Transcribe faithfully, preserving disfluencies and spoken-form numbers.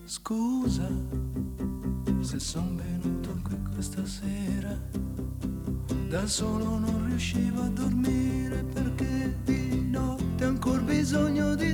Scusa se son venuto qui questa sera, da solo non riuscivo a dormire perché di notte ho ancora bisogno di